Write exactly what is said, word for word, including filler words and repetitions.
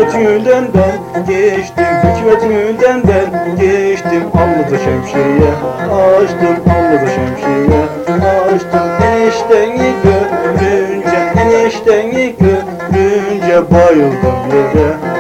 hükümetinden ben geçtim, hükümetinden ben geçtim. Allıdı şemsiye açtım, allıdı şemsiye açtım. Enişteni görünce, enişteni görünce bayıldım yere.